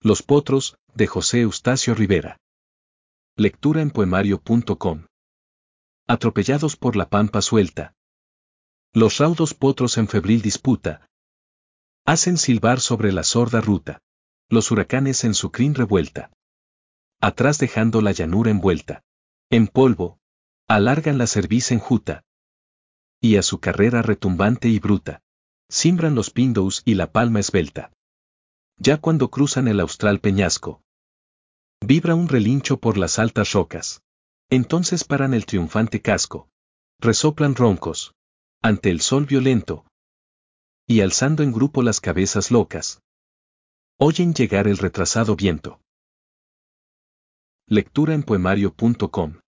Los potros, de José Eustacio Rivera. Lectura en poemario.com. Atropellados por la pampa suelta. Los raudos potros en febril disputa hacen silbar sobre la sorda ruta los huracanes en su crin revuelta. Atrás dejando la llanura envuelta en polvo, alargan la cerviz enjuta. Y a su carrera retumbante y bruta cimbran los pindous y la palma esbelta. Ya cuando cruzan el austral peñasco, vibra un relincho por las altas rocas. Entonces paran el triunfante casco, resoplan roncos ante el sol violento, y alzando en grupo las cabezas locas, oyen llegar el retrasado viento. Lectura en poemario.com.